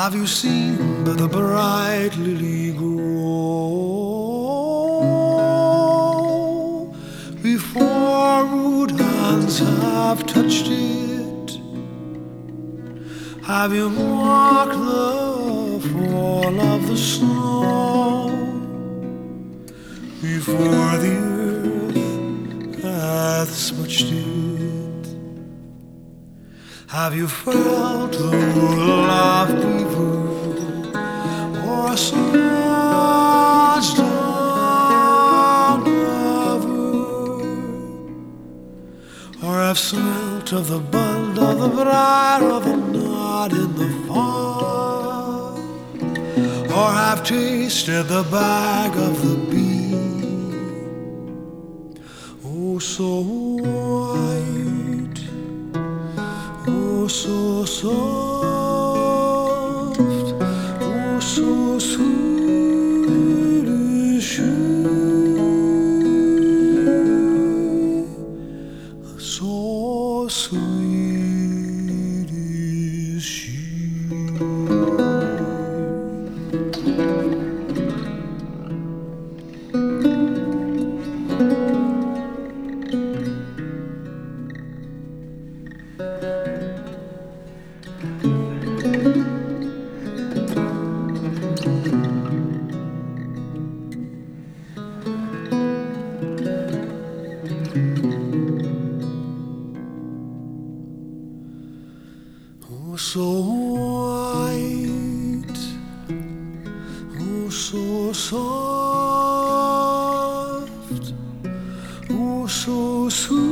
Have you seen the bright lily grow before rude hands have touched it? Have you marked the fall of the snow before the earth hath smudged it? Have you felt the wool of beaver or a smudged down lover, or have smelt of the bud of the briar or the knot in the fall, or have tasted the bag of the bee? Oh, so white, oh, so soft, oh, so sweet is she, so sweet is she. Oh, so white, oh, so soft, oh, so sweet.